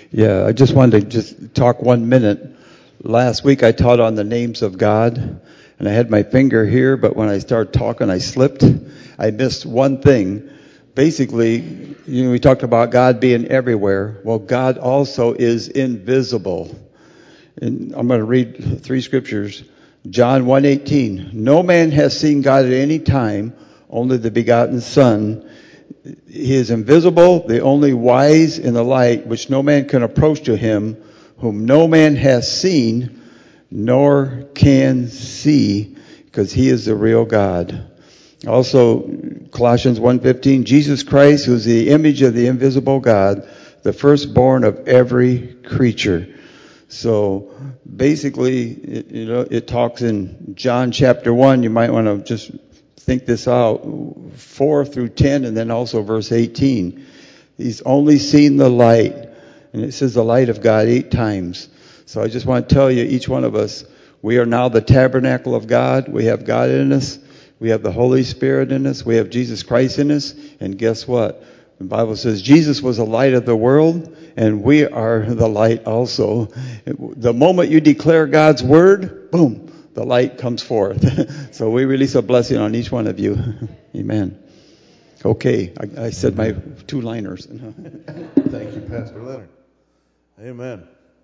Yeah, I just wanted to just talk 1 minute. Last week I taught on the names of God, and I had my finger here, but when I started talking, I slipped. I missed one thing. Basically, we talked about God being everywhere. Well, God also is invisible. And I'm going to read 3 scriptures. John 1:18. No man has seen God at any time, only the begotten Son. He is invisible, the only wise in the light, which no man can approach to him, whom no man has seen, nor can see, because he is the real God. Also, Colossians 1:15, Jesus Christ, who is the image of the invisible God, the firstborn of every creature. So basically, it talks in John chapter 1. You might want to just think this out, 4 through 10, and then also verse 18. He's only seen the light, and it says the light of God 8 times. So I just want to tell you, each one of us, we are now the tabernacle of God. We have God in us. We have the Holy Spirit in us. We have Jesus Christ in us. And guess what? The Bible says Jesus was the light of the world, and we are the light also. The moment you declare God's word, boom, the light comes forth. So we release a blessing on each one of you. Amen. Okay, I said my 2-liners. Thank you, Pastor Leonard. Amen.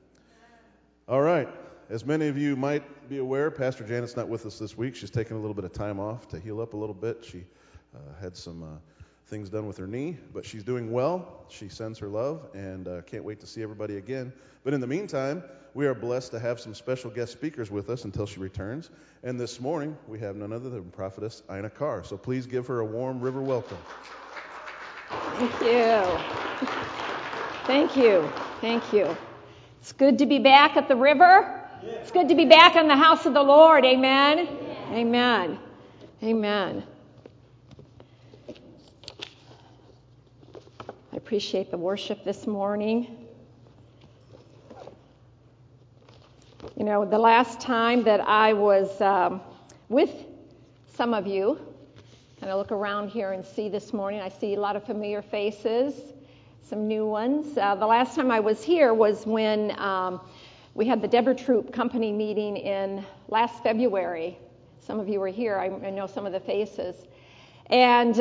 All right. As many of you might be aware, Pastor Janet's not with us this week. She's taking a little bit of time off to heal up a little bit. She had some things done with her knee, but she's doing well. She sends her love, and can't wait to see everybody again. But in the meantime, we are blessed to have some special guest speakers with us until she returns. And this morning, we have none other than Prophetess Ina Carr. So please give her a warm river welcome. Thank you. Thank you. Thank you. It's good to be back at the river. It's good to be back in the house of the Lord. Amen. Amen. Amen. I appreciate the worship this morning. You know, the last time that I was with some of you, and I look around here and see this morning, I see a lot of familiar faces, some new ones. The last time I was here was when we had the Deborah Troop company meeting in last February. Some of you were here. I know some of the faces. And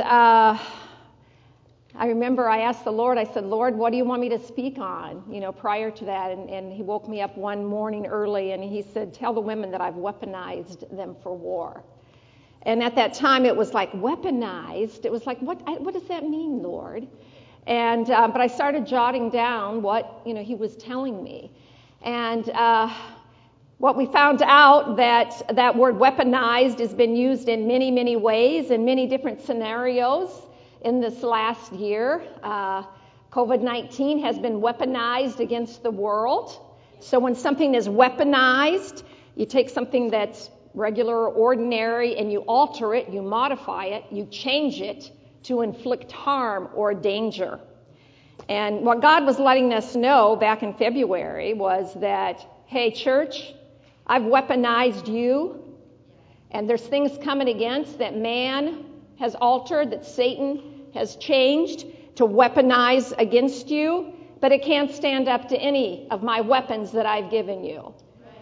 I remember I asked the Lord, I said, Lord, what do you want me to speak on, prior to that? And he woke me up one morning early and he said, tell the women that I've weaponized them for war. And at that time it was like weaponized. It was like, what does that mean, Lord? And but I started jotting down what, he was telling me. And what we found out that word weaponized has been used in many, many ways, in many different scenarios. In this last year, COVID-19 has been weaponized against the world. So when something is weaponized, you take something that's regular or ordinary and you alter it, you modify it, you change it to inflict harm or danger. And what God was letting us know back in February was that, hey, church, I've weaponized you, and there's things coming against that man has altered, that Satan has changed to weaponize against you, but it can't stand up to any of my weapons that I've given you.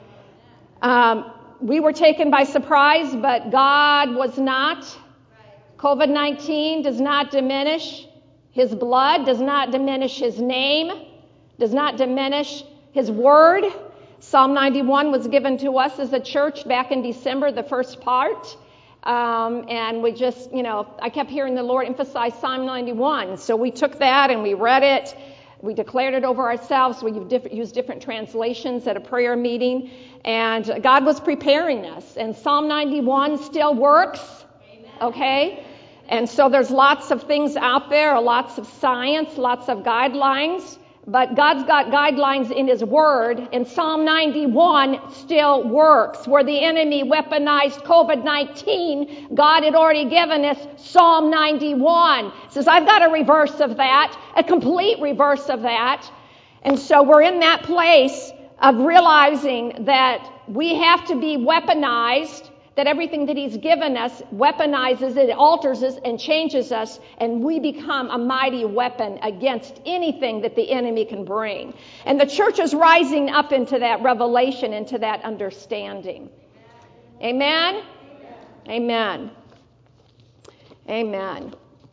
We were taken by surprise, but God was not. COVID-19 does not diminish his blood, does not diminish his name, does not diminish his word. Psalm 91 was given to us as a church back in December, the first part. And we just, I kept hearing the Lord emphasize Psalm 91. So we took that and we read it. We declared it over ourselves. We used different translations at a prayer meeting. And God was preparing us. And Psalm 91 still works. Amen. Okay? And so there's lots of things out there, lots of science, lots of guidelines. But God's got guidelines in his word, and Psalm 91 still works. Where the enemy weaponized COVID-19, God had already given us Psalm 91. It says, I've got a reverse of that, a complete reverse of that. And so we're in that place of realizing that we have to be weaponized, that everything that he's given us weaponizes it, alters us, and changes us, and we become a mighty weapon against anything that the enemy can bring. And the church is rising up into that revelation, into that understanding. Amen? Amen. Amen.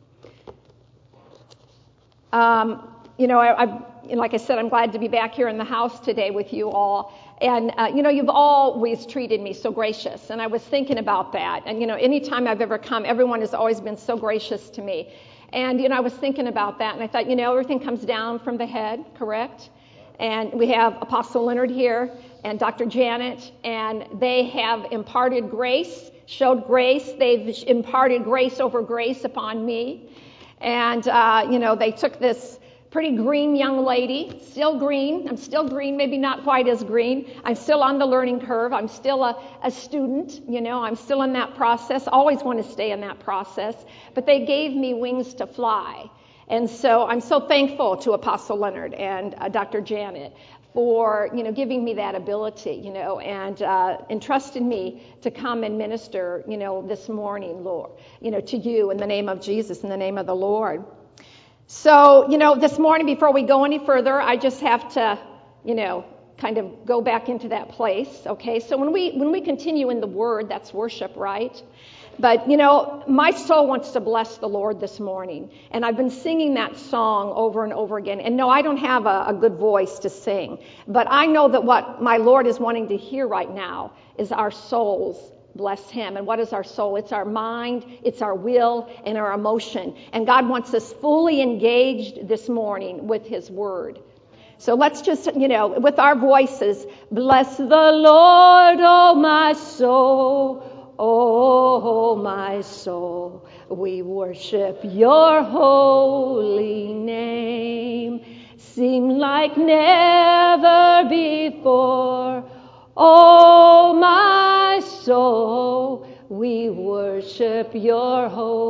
Like I said, I'm glad to be back here in the house today with you all. And, you've always treated me so gracious. And I was thinking about that. And, anytime I've ever come, everyone has always been so gracious to me. And, I was thinking about that. And I thought, everything comes down from the head, correct? And we have Apostle Leonard here and Dr. Janet. And they have imparted grace, showed grace. They've imparted grace over grace upon me. And, they took this pretty green young lady, still green. I'm still green, maybe not quite as green. I'm still on the learning curve. I'm still a student, I'm still in that process. Always want to stay in that process. But they gave me wings to fly. And so I'm so thankful to Apostle Leonard and Dr. Janet for, giving me that ability, and entrusted me to come and minister, this morning, Lord, to you in the name of Jesus, in the name of the Lord. So, this morning, before we go any further, I just have to, kind of go back into that place, okay? So when we continue in the Word, that's worship, right? But, my soul wants to bless the Lord this morning. And I've been singing that song over and over again. And no, I don't have a good voice to sing. But I know that what my Lord is wanting to hear right now is our souls bless him. And what is our soul? It's our mind, it's our will, and our emotion. And God wants us fully engaged this morning with his word. So let's just, with our voices, bless the Lord, oh my soul, oh my soul. We worship your holy name. Sing like never before. Oh, my soul, we worship your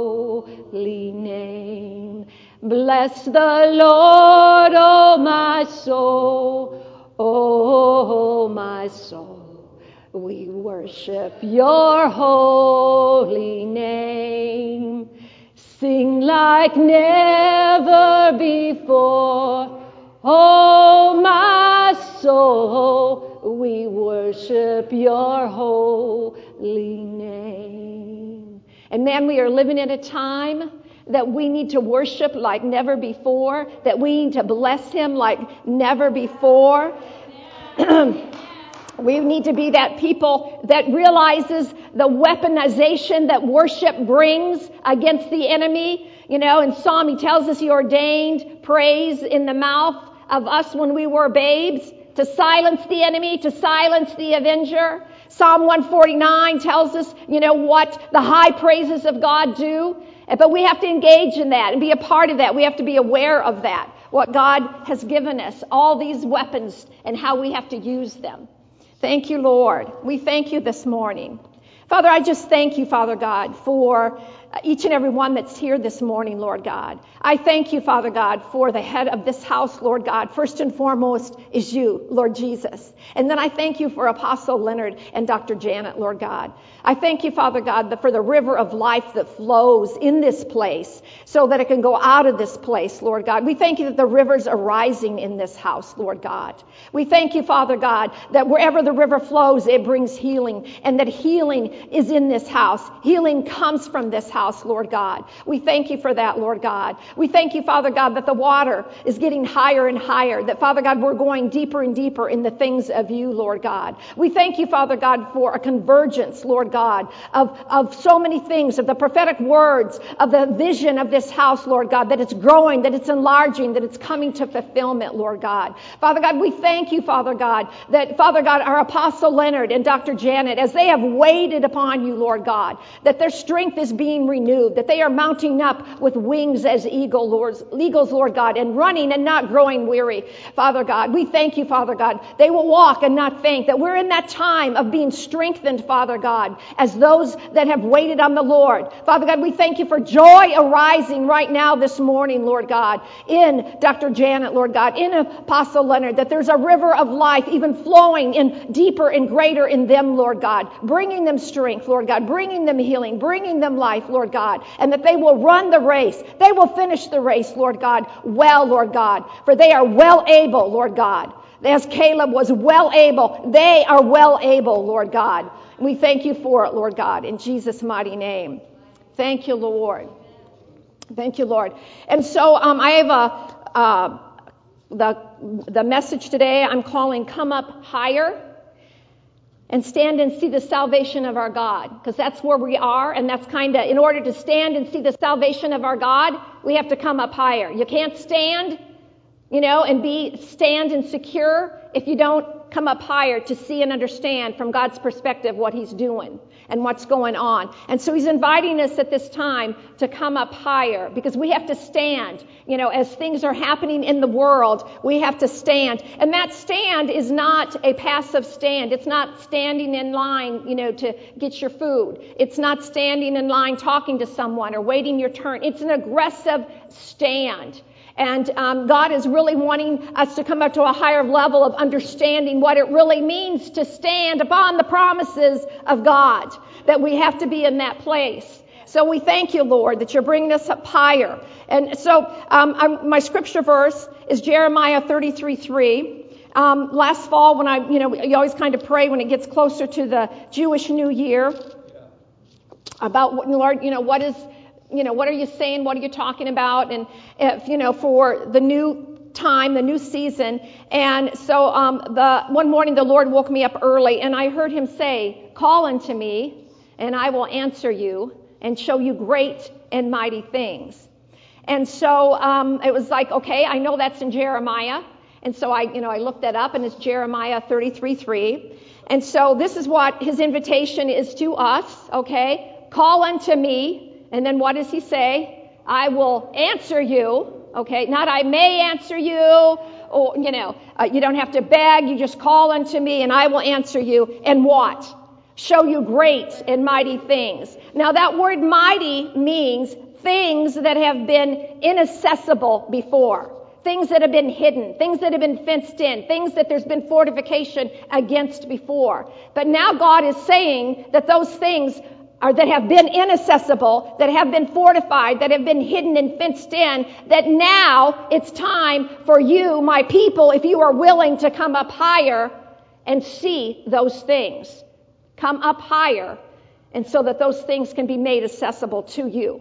holy name. Bless the Lord, oh, my soul, oh, my soul. We worship your holy name. Sing like never before. Oh, my soul, we worship your holy name. And man, we are living in a time that we need to worship like never before, that we need to bless him like never before. We need to be that people that realizes the weaponization that worship brings against the enemy. In Psalm, he tells us he ordained praise in the mouth of us when we were babes, to silence the enemy, to silence the avenger. Psalm 149 tells us, what the high praises of God do. But we have to engage in that and be a part of that. We have to be aware of that, what God has given us, all these weapons and how we have to use them. Thank you, Lord. We thank you this morning. Father, I just thank you, Father God, for each and every one that's here this morning, Lord God. I thank you, Father God, for the head of this house, Lord God. First and foremost is you, Lord Jesus. And then I thank you for Apostle Leonard and Dr. Janet, Lord God. I thank you, Father God, for the river of life that flows in this place so that it can go out of this place, Lord God. We thank you that the rivers are rising in this house, Lord God. We thank you, Father God, that wherever the river flows, it brings healing, and that healing is in this house. Healing comes from this house, Lord God. We thank you for that, Lord God. We thank you, Father God, that the water is getting higher and higher, that, Father God, we're going deeper and deeper in the things of you, Lord God. We thank you, Father God, for a convergence, Lord God, of so many things, of the prophetic words, of the vision of this house, Lord God, that it's growing, that it's enlarging, that it's coming to fulfillment, Lord God. Father God, we thank you, Father God, that, Father God, our Apostle Leonard and Dr. Janet, as they have waited upon you, Lord God, that their strength is being being renewed, that they are mounting up with wings as eagles, Lord God, and running and not growing weary, Father God. We thank you, Father God. They will walk and not faint, that we're in that time of being strengthened, Father God, as those that have waited on the Lord. Father God, we thank you for joy arising right now this morning, Lord God, in Dr. Janet, Lord God, in Apostle Leonard, that there's a river of life even flowing in deeper and greater in them, Lord God, bringing them strength, Lord God, bringing them healing, bringing them life, Lord God, and that they will run the race. They will finish the race, Lord God, well, Lord God, for they are well able, Lord God. As Caleb was well able, they are well able, Lord God. We thank you for it, Lord God, in Jesus' mighty name. Thank you, Lord. Thank you, Lord. And so I have the message today I'm calling Come Up Higher and Stand and See the Salvation of Our God, because that's where we are, and that's kind of, in order to stand and see the salvation of our God, we have to come up higher. You can't stand, and stand and secure if you don't come up higher to see and understand from God's perspective what He's doing and what's going on. And so He's inviting us at this time to come up higher, because we have to stand. As things are happening in the world, we have to stand. And that stand is not a passive stand. It's not standing in line, to get your food. It's not standing in line talking to someone or waiting your turn. It's an aggressive stand. And God is really wanting us to come up to a higher level of understanding what it really means to stand upon the promises of God, that we have to be in that place. So we thank you, Lord, that you're bringing us up higher. And so my scripture verse is Jeremiah 33:3. Last fall, when you always kind of pray when it gets closer to the Jewish New Year about, Lord, what are you saying? What are you talking about? And, for the new time, the new season. And so one morning the Lord woke me up early, and I heard Him say, call unto me, and I will answer you and show you great and mighty things. And so it was like, okay, I know that's in Jeremiah. And so I looked that up, and it's Jeremiah 33:3. And so this is what His invitation is to us, okay? Call unto me. And then what does He say? I will answer you, okay? Not I may answer you, or, you don't have to beg. You just call unto me and I will answer you. And what? Show you great and mighty things. Now that word mighty means things that have been inaccessible before. Things that have been hidden, things that have been fenced in, things that there's been fortification against before. But now God is saying that those things that have been inaccessible, that have been fortified, that have been hidden and fenced in, that now it's time for you, my people, if you are willing to come up higher and see those things. Come up higher, and so that those things can be made accessible to you.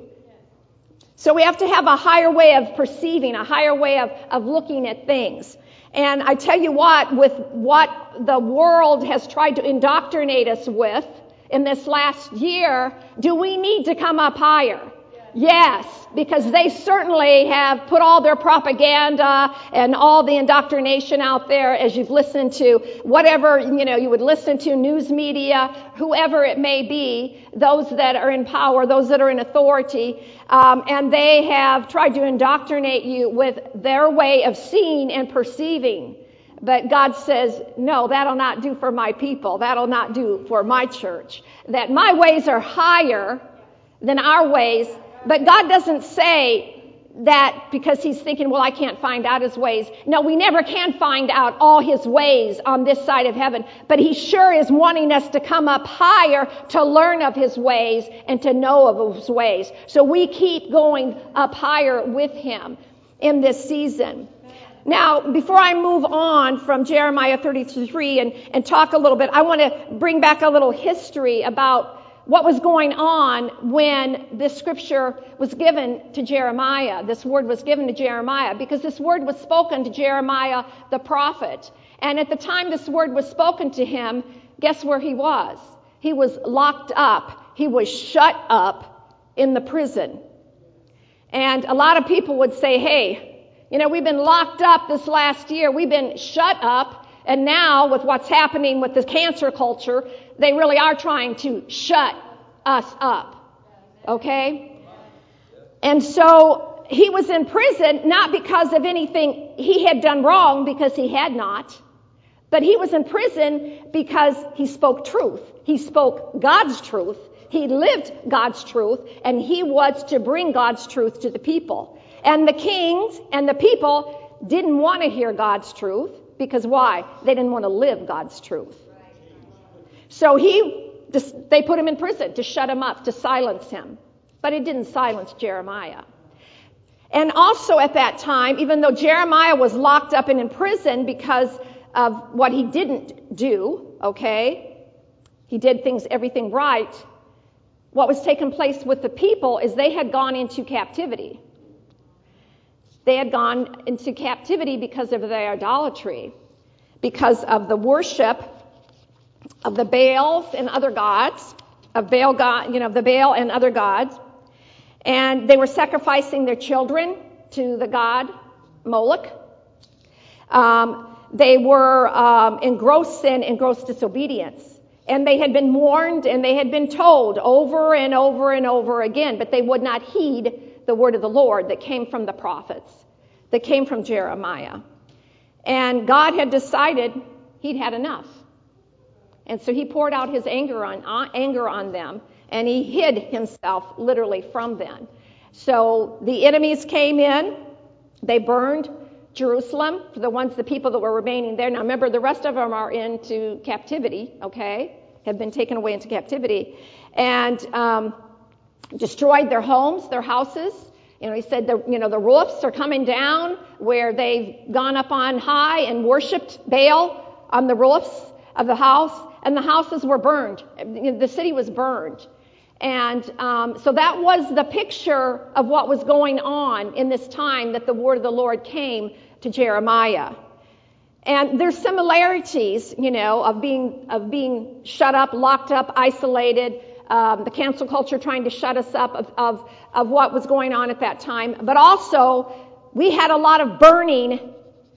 So we have to have a higher way of perceiving, a higher way of looking at things. And I tell you what, with what the world has tried to indoctrinate us with in this last year, do we need to come up higher? Yes, because they certainly have put all their propaganda and all the indoctrination out there, as you've listened to whatever, you would listen to, news media, whoever it may be, those that are in power, those that are in authority, and they have tried to indoctrinate you with their way of seeing and perceiving. But God says, no, that'll not do for my people. That'll not do for my church. That my ways are higher than our ways. But God doesn't say that because He's thinking, well, I can't find out His ways. No, we never can find out all His ways on this side of heaven. But He sure is wanting us to come up higher to learn of His ways and to know of His ways. So we keep going up higher with Him in this season. Now, before I move on from Jeremiah 33 and talk a little bit, I want to bring back a little history about what was going on when this scripture was given to Jeremiah. This word was given to Jeremiah because this word was spoken to Jeremiah the prophet. And at the time this word was spoken to him, guess where he was? He was locked up. He was shut up in the prison. And a lot of people would say, hey, we've been locked up this last year. We've been shut up. And now with what's happening with the cancer culture, they really are trying to shut us up. Okay? And so he was in prison not because of anything he had done wrong, because he had not, but he was in prison because he spoke truth. He spoke God's truth. He lived God's truth, and he was to bring God's truth to the people. And the kings and the people didn't want to hear God's truth, because why? They didn't want to live God's truth. So they put him in prison to shut him up, to silence him. But it didn't silence Jeremiah. And also at that time, even though Jeremiah was locked up and in prison because of what he didn't do, okay, he did everything right, what was taking place with the people is they had gone into captivity. They had gone into captivity because of their idolatry, because of the worship of the Baals and other gods, of Baal God, the Baal and other gods. And they were sacrificing their children to the god Moloch. They were in gross sin and gross disobedience. And they had been warned and they had been told over and over and over again, but they would not heed the word of the Lord that came from the prophets, that came from Jeremiah. And God had decided he'd had enough. And so he poured out his anger on them, and he hid himself literally from them. So the enemies came in, they burned Jerusalem, for the people that were remaining there. Now remember, the rest of them are into captivity, okay, have been taken away into captivity, and destroyed their homes, their houses. He said the roofs are coming down where they've gone up on high and worshipped Baal on the roofs of the house, and the houses were burned. The city was burned. And so that was the picture of what was going on in this time that the word of the Lord came to Jeremiah. And there's similarities, of being shut up, locked up, isolated, the cancel culture trying to shut us up of what was going on at that time. But also, we had a lot of burning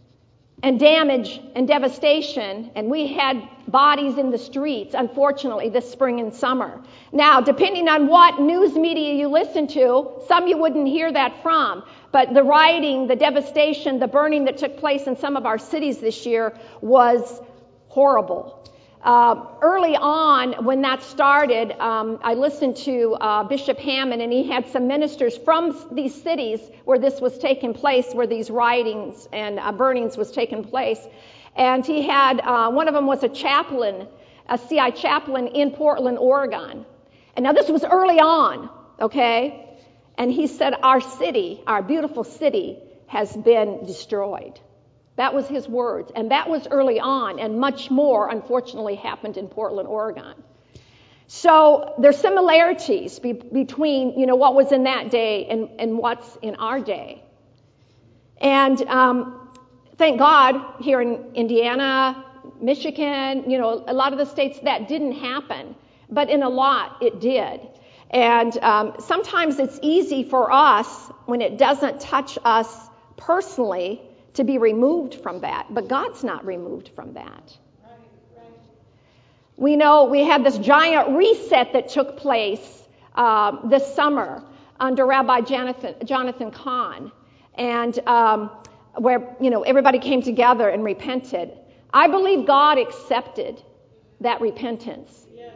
and damage and devastation, and we had bodies in the streets, unfortunately, this spring and summer. Now, depending on what news media you listen to, some you wouldn't hear that from, but the rioting, the devastation, the burning that took place in some of our cities this year was horrible. Early on, when that started, I listened to Bishop Hammond, and he had some ministers from these cities where this was taking place, where these riotings and burnings was taking place. And he had, one of them was a chaplain, a CI chaplain in Portland, Oregon. And now this was early on, okay? And he said, our city, our beautiful city, has been destroyed. That was his words. And that was early on, and much more, unfortunately, happened in Portland, Oregon. So there's similarities between, what was in that day and what's in our day. And thank God, here in Indiana, Michigan, a lot of the states that didn't happen. But in a lot, it did. And sometimes it's easy for us, when it doesn't touch us personally, to be removed from that, but God's not removed from that. Right. We know we had this giant reset that took place this summer under Rabbi Jonathan Cahn, and where everybody came together and repented. I believe God accepted that repentance.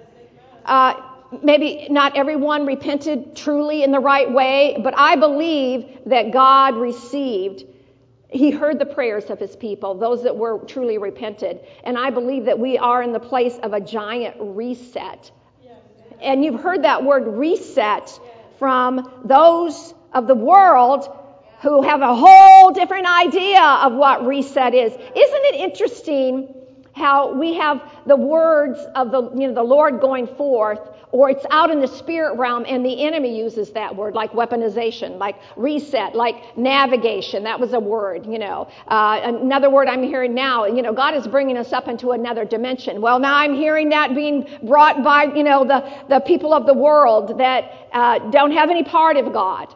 Maybe not everyone repented truly in the right way, but I believe that God received. He heard the prayers of his people, those that were truly repented. And I believe that we are in the place of a giant reset. Yes. And you've heard that word reset from those of the world who have a whole different idea of what reset is. Isn't it interesting how we have the words of the Lord going forth, or it's out in the spirit realm, and the enemy uses that word, like weaponization, like reset, like navigation. That was a word, Another word I'm hearing now, God is bringing us up into another dimension. Well, now I'm hearing that being brought by, the people of the world that don't have any part of God,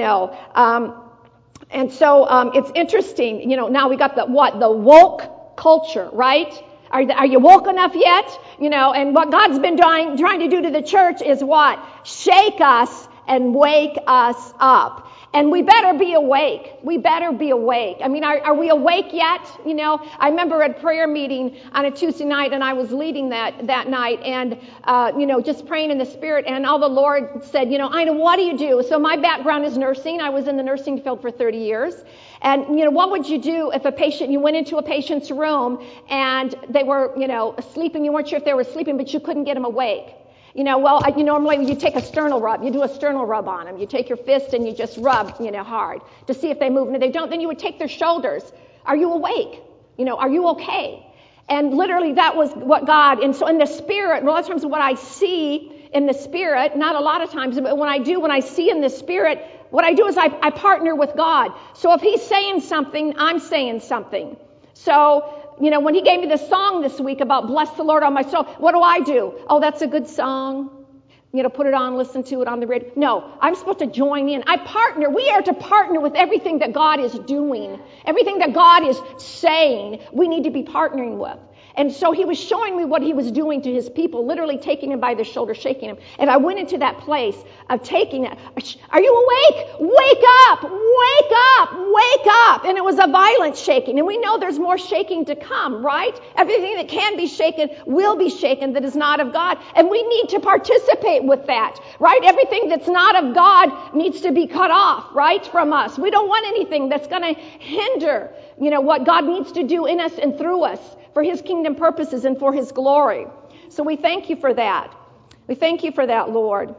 And so it's interesting, now we got the woke culture, right? Are you woke enough yet? And what God's been trying to do to the church is what? Shake us and wake us up. And we better be awake. We better be awake. I mean, are we awake yet? You know, I remember at prayer meeting on a Tuesday night, and I was leading that night, and, just praying in the Spirit, and all the Lord said, Ina, what do you do? So my background is nursing. I was in the nursing field for 30 years. And, what would you do if you went into a patient's room and they were, sleeping, you weren't sure if they were sleeping, but you couldn't get them awake? Normally you take a sternal rub. You do a sternal rub on them. You take your fist and you just rub, hard to see if they move. And if they don't, then you would take their shoulders. Are you awake? Are you okay? And literally that was what God, and so in the Spirit, a lot of times what I see in the Spirit, not a lot of times, but when I see in the Spirit, what I do is I partner with God. So if He's saying something, I'm saying something. So, when He gave me this song this week about bless the Lord on my soul, what do? Oh, that's a good song. Put it on, listen to it on the radio. No, I'm supposed to join in. We are to partner with everything that God is doing. Everything that God is saying, we need to be partnering with. And so He was showing me what He was doing to His people, literally taking him by the shoulder, shaking him. And I went into that place of taking it. Are you awake? Wake up! Wake up! Wake up! And it was a violent shaking. And we know there's more shaking to come, right? Everything that can be shaken will be shaken that is not of God. And we need to participate with that, right? Everything that's not of God needs to be cut off, right, from us. We don't want anything that's going to hinder, what God needs to do in us and through us for His kingdom purposes and for His glory. So we thank You for that. We thank You for that, Lord.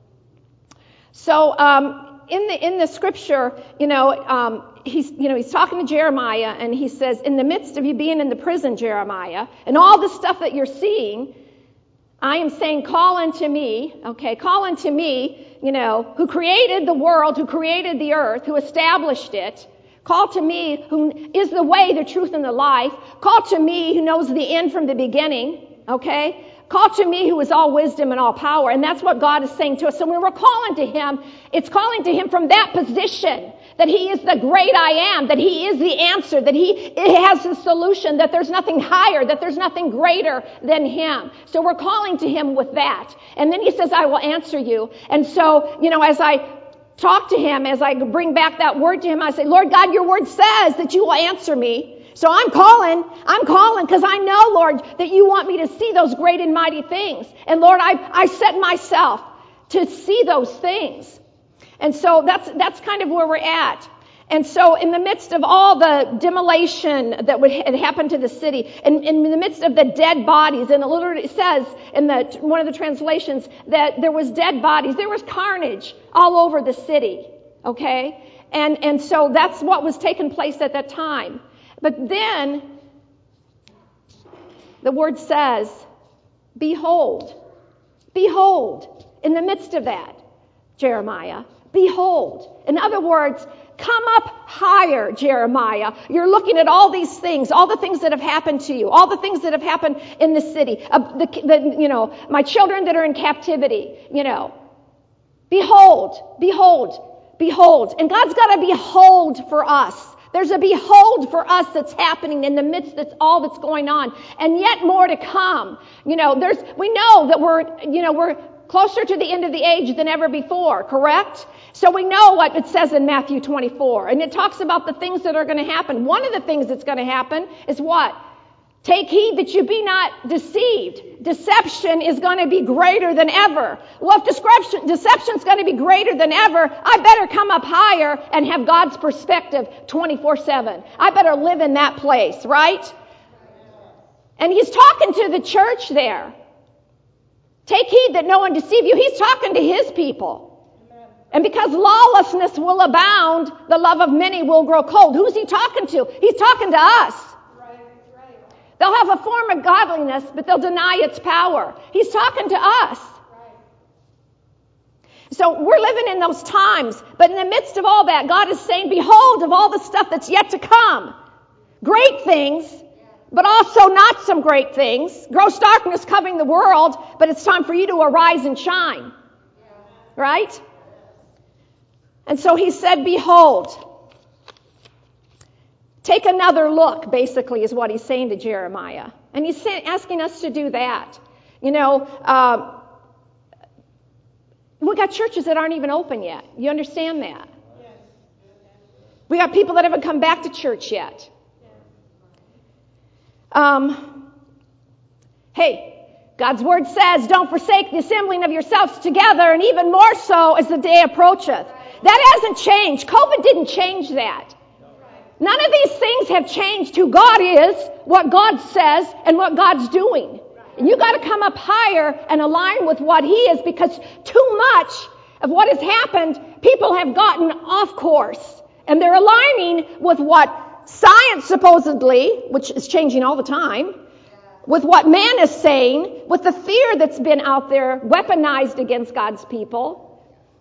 So in the scripture, he's talking to Jeremiah, and he says, in the midst of you being in the prison, Jeremiah, and all the stuff that you're seeing, I am saying, call unto me, who created the world, who created the earth, who established it. Call to me, who is the way, the truth, and the life. Call to me, who knows the end from the beginning. Okay? Call to me, who is all wisdom and all power. And that's what God is saying to us. So when we're calling to Him, it's calling to Him from that position, that He is the great I am, that He is the answer, that He has the solution, that there's nothing higher, that there's nothing greater than Him. So we're calling to Him with that. And then He says, I will answer you. And so, as I talk to Him, as I bring back that word to Him, I say, Lord God, Your word says that You will answer me. So I'm calling because I know, Lord, that You want me to see those great and mighty things. And Lord, I set myself to see those things. And so that's kind of where we're at. And so in the midst of all the demolition that had happened to the city, and in the midst of the dead bodies, and it literally says in one of the translations that there was dead bodies, there was carnage all over the city, okay? And so that's what was taking place at that time. But then the word says, behold, in the midst of that, Jeremiah, behold. In other words, come up higher, Jeremiah. You're looking at all these things, all the things that have happened to you, all the things that have happened in the city, my children that are in captivity, Behold. And God's got a behold for us. There's a behold for us that's happening in the midst of all that's going on. And yet more to come. We know that we're closer to the end of the age than ever before, correct? So we know what it says in Matthew 24. And it talks about the things that are going to happen. One of the things that's going to happen is what? Take heed that you be not deceived. Deception is going to be greater than ever. Well, if deception is going to be greater than ever, I better come up higher and have God's perspective 24/7. I better live in that place, right? And He's talking to the church there. Take heed that no one deceive you. He's talking to His people. And because lawlessness will abound, the love of many will grow cold. Who's He talking to? He's talking to us. They'll have a form of godliness, but they'll deny its power. He's talking to us. So we're living in those times. But in the midst of all that, God is saying, behold, of all the stuff that's yet to come. Great things, but also not some great things. Gross darkness covering the world, but it's time for you to arise and shine. Right? And so He said, behold. Take another look, basically, is what He's saying to Jeremiah. And He's asking us to do that. We got churches that aren't even open yet. You understand that? We got people that haven't come back to church yet. Hey, God's word says, don't forsake the assembling of yourselves together, and even more so as the day approacheth. That hasn't changed. COVID didn't change that. None of these things have changed who God is, what God says, and what God's doing. And you got to come up higher and align with what He is, because too much of what has happened, people have gotten off course. And they're aligning with what science supposedly, which is changing all the time, with what man is saying, with the fear that's been out there weaponized against God's people.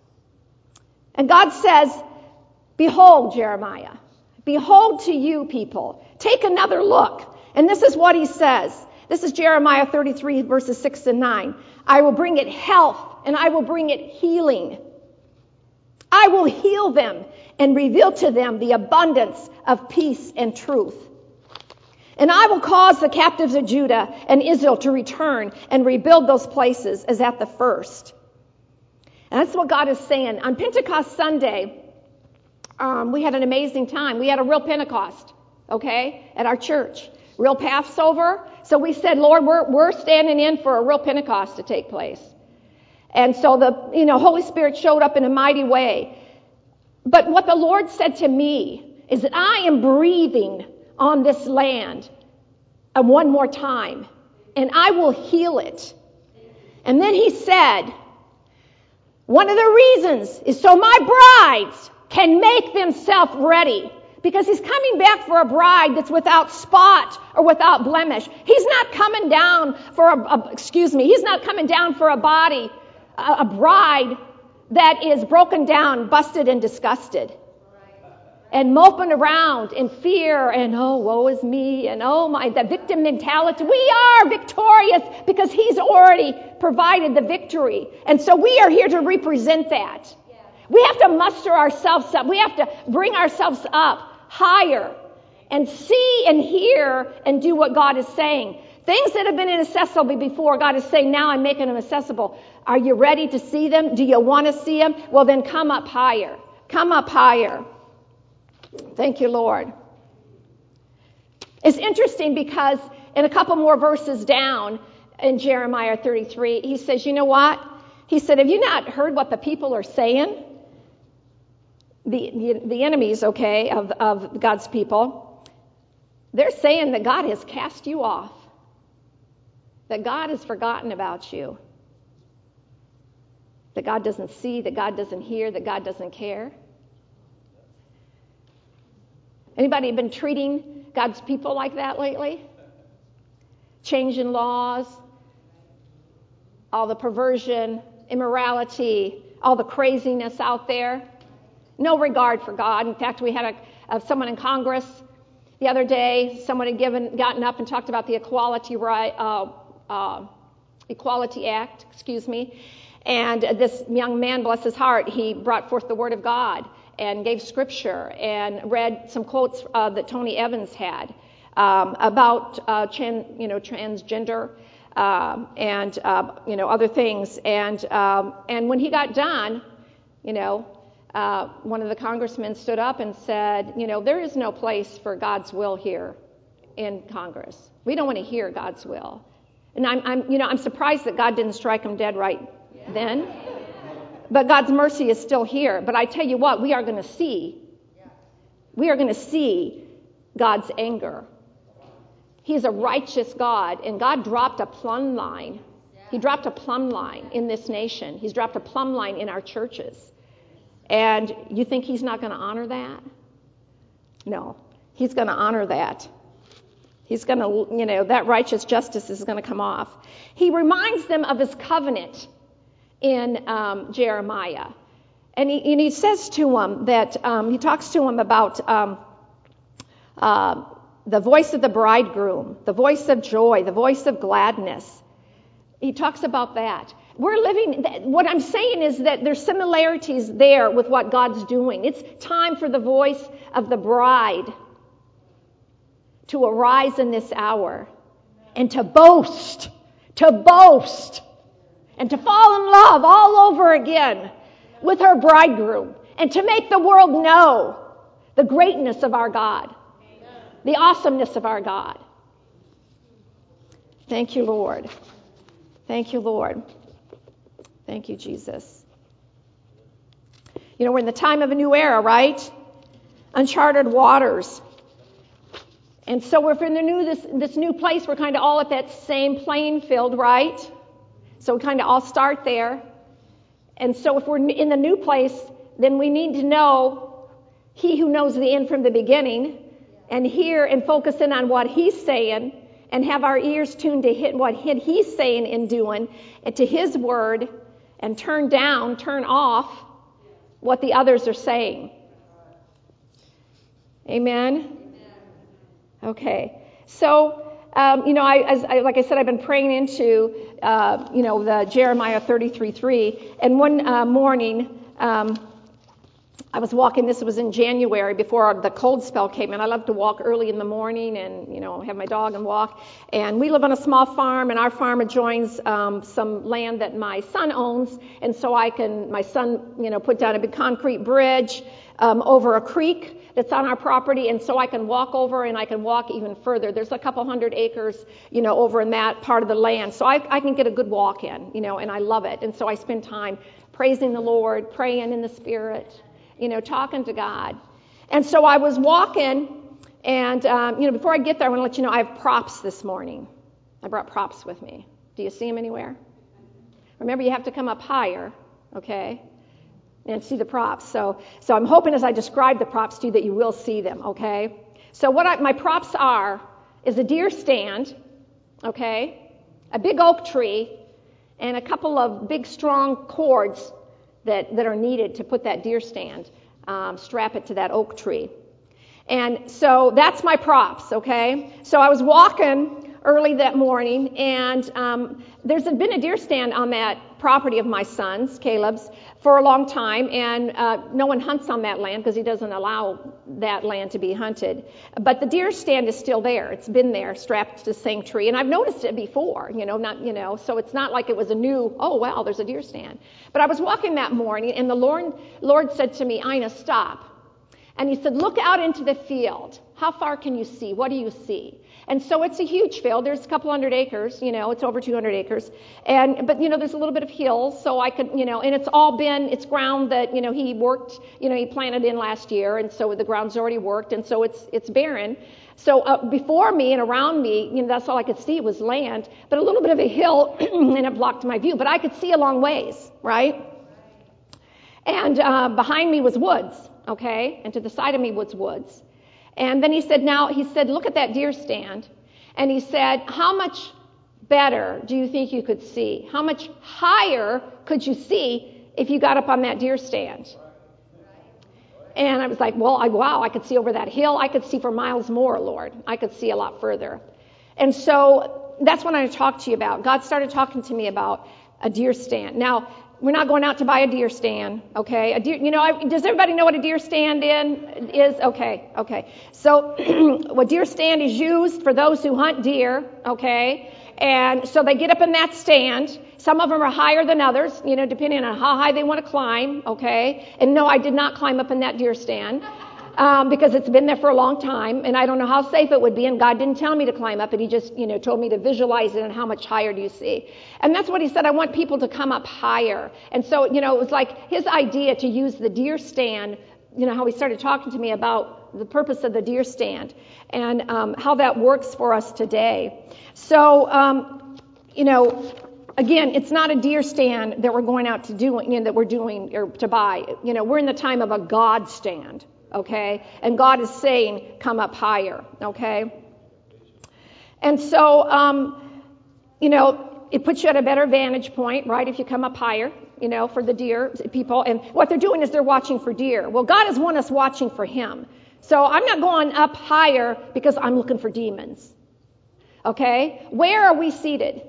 And God says, behold, Jeremiah, behold to you people. Take another look. And this is what He says. This is Jeremiah 33 verses 6 and 9. I will bring it health and I will bring it healing. I will heal them and reveal to them the abundance of peace and truth. And I will cause the captives of Judah and Israel to return and rebuild those places as at the first. And that's what God is saying. On Pentecost Sunday, we had an amazing time. We had a real Pentecost, okay, at our church. Real Passover. So we said, Lord, we're standing in for a real Pentecost to take place. And so the Holy Spirit showed up in a mighty way. But what the Lord said to me is that I am breathing on this land one more time, and I will heal it. And then He said, one of the reasons is so my brides can make themselves ready, because He's coming back for a bride that's without spot or without blemish. He's not coming down for He's not coming down for a body, a bride that is broken down, busted, and disgusted. And moping around in fear and, oh, woe is me, and oh my, the victim mentality. We are victorious because He's already provided the victory. And so we are here to represent that. We have to muster ourselves up. We have to bring ourselves up higher and see and hear and do what God is saying. Things that have been inaccessible before, God is saying, now I'm making them accessible. Are you ready to see them? Do you want to see them? Well, then come up higher. Come up higher. Thank you, Lord. It's interesting because in a couple more verses down in Jeremiah 33, He says, you know what? He said, have you not heard what the people are saying? The enemies, okay, of God's people. They're saying that God has cast you off. That God has forgotten about you. That God doesn't see, that God doesn't hear, that God doesn't care. Anybody been treating God's people like that lately? Changing laws, all the perversion, immorality, all the craziness out there. No regard for God. In fact, we had someone in Congress the other day. Someone had gotten up and talked about the Equality Act, and this young man, bless his heart, he brought forth the Word of God and gave scripture and read some quotes that Tony Evans had about transgender and other things. And when he got done, one of the congressmen stood up and said, there is no place for God's will here in Congress. We don't want to hear God's will. And I'm surprised that God didn't strike him dead right then. But God's mercy is still here. But I tell you what, we are going to see God's anger. He's a righteous God, and God dropped a plumb line. He dropped a plumb line in this nation. He's dropped a plumb line in our churches. And you think He's not going to honor that? No, He's going to honor that. He's going to, that righteous justice is going to come off. He reminds them of His covenant in Jeremiah. And he says to them that, he talks to them about the voice of the bridegroom, the voice of joy, the voice of gladness. He talks about that. What I'm saying is that there's similarities there with what God's doing. It's time for the voice of the bride to arise in this hour and to boast and to fall in love all over again with her bridegroom, and to make the world know the greatness of our God, the awesomeness of our God. Thank you, Lord. Thank you, Lord. Thank you, Jesus. You know, we're in the time of a new era, right? Uncharted waters. And so if we're in this new place, we're kind of all at that same playing field, right? So we kind of all start there. And so if we're in the new place, then we need to know He who knows the end from the beginning, and hear and focus in on what He's saying, and have our ears tuned to what He's saying and doing, and to His word, and turn off what the others are saying. Amen? Okay. So, like I said, I've been praying into, the Jeremiah 33:3. And one morning, I was walking, this was in January before the cold spell came in. I love to walk early in the morning and, have my dog and walk. And we live on a small farm, and our farm adjoins some land that my son owns. And so my son, put down a big concrete bridge over a creek that's on our property, and so I can walk over, and I can walk even further. There's a couple hundred acres, over in that part of the land. So I can get a good walk in, and I love it. And so I spend time praising the Lord, praying in the Spirit, talking to God. And so I was walking, and, before I get there, I want to let you know I have props this morning. I brought props with me. Do you see them anywhere? Remember, you have to come up higher, okay, and see the props. So I'm hoping as I describe the props to you that you will see them, okay? So my props is a deer stand, okay, a big oak tree, and a couple of big, strong cords that are needed to put that deer stand, strap it to that oak tree. And so that's my props, okay? So I was walking early that morning, and there's been a deer stand on that property of my son's, Caleb's, for a long time, and no one hunts on that land because he doesn't allow that land to be hunted. But the deer stand is still there. It's been there, strapped to the same tree, and I've noticed it before, so it's not like it was a new, oh, wow, there's a deer stand. But I was walking that morning, and the Lord said to me, Ina, stop. And He said, look out into the field. How far can you see? What do you see? And so it's a huge field. There's a couple hundred acres, it's over 200 acres. But there's a little bit of hills, so I could, and it's ground that, he worked, he planted in last year, and so the ground's already worked, and so it's barren. So before me and around me, that's all I could see was land, but a little bit of a hill, and it blocked my view, but I could see a long ways, right? And behind me was woods, okay? And to the side of me was woods. And then he said, look at that deer stand. And he said, how much better do you think you could see? How much higher could you see if you got up on that deer stand? And I was like, wow, I could see over that hill. I could see for miles more, Lord. I could see a lot further. And so that's what I talked to you about. God started talking to me about a deer stand. Now, we're not going out to buy a deer stand, okay? Does everybody know what a deer stand is? Okay. So a deer stand is used for those who hunt deer, okay? And so they get up in that stand. Some of them are higher than others, depending on how high they want to climb, okay? And no, I did not climb up in that deer stand. Because it's been there for a long time, and I don't know how safe it would be, and God didn't tell me to climb up, and He just, told me to visualize it and how much higher do you see. And that's what He said, I want people to come up higher. And so, it was like His idea to use the deer stand, how He started talking to me about the purpose of the deer stand and how that works for us today. So, again, it's not a deer stand that we're going out to do, that we're doing or to buy. We're in the time of a God stand. Okay? And God is saying, come up higher. Okay? And so, it puts you at a better vantage point, right? If you come up higher, for the deer people. And what they're doing is they're watching for deer. Well, God has want us watching for Him. So I'm not going up higher because I'm looking for demons. Okay? Where are we seated?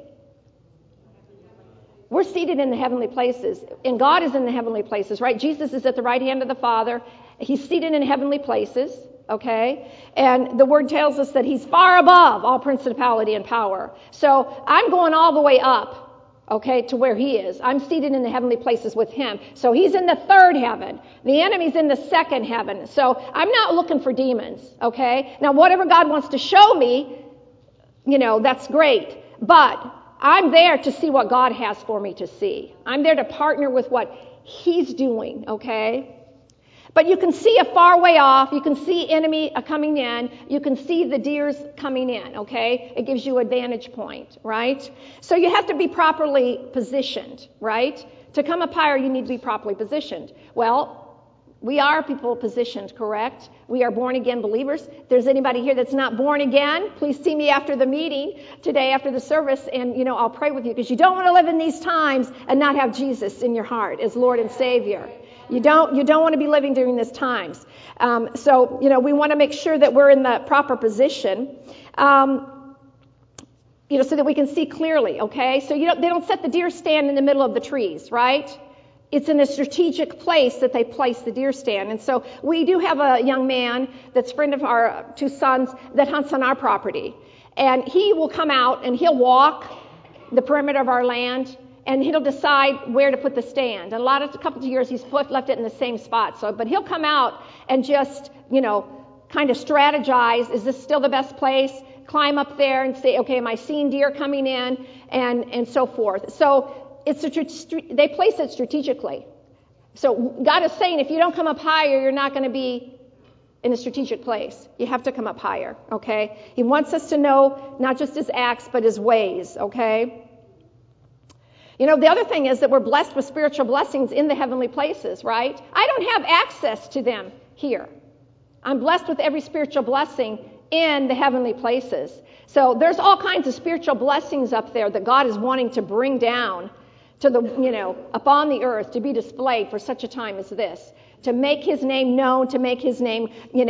We're seated in the heavenly places. And God is in the heavenly places, right? Jesus is at the right hand of the Father. He's seated in heavenly places, okay? And the Word tells us that He's far above all principality and power. So I'm going all the way up, okay, to where he is. I'm seated in the heavenly places with him. So he's in the third heaven. The enemy's in the second heaven. So I'm not looking for demons, okay? Now, whatever God wants to show me, that's great. But I'm there to see what God has for me to see. I'm there to partner with what he's doing, okay? But you can see a far way off. You can see enemy coming in. You can see the deers coming in, okay? It gives you a vantage point, right? So you have to be properly positioned, right? To come up higher, you need to be properly positioned. Well, we are people positioned, correct? We are born-again believers. If there's anybody here that's not born again, please see me after the meeting today, after the service, and, I'll pray with you, because you don't want to live in these times and not have Jesus in your heart as Lord and Savior. You don't want to be living during these times. So we want to make sure that we're in the proper position, so that we can see clearly, okay? So they don't set the deer stand in the middle of the trees, right? It's in a strategic place that they place the deer stand. And so we do have a young man that's a friend of our two sons that hunts on our property. And he will come out and he'll walk the perimeter of our land, and he'll decide where to put the stand. And a couple of years he's left it in the same spot. But he'll come out and just, kind of strategize. Is this still the best place? Climb up there and say, okay, am I seeing deer coming in? And so forth. So they place it strategically. So God is saying, if you don't come up higher, you're not going to be in a strategic place. You have to come up higher, okay? He wants us to know not just his acts, but his ways, okay? The other thing is that we're blessed with spiritual blessings in the heavenly places, right? I don't have access to them here. I'm blessed with every spiritual blessing in the heavenly places. So there's all kinds of spiritual blessings up there that God is wanting to bring down to upon the earth to be displayed for such a time as this, to make his name known, to make his name,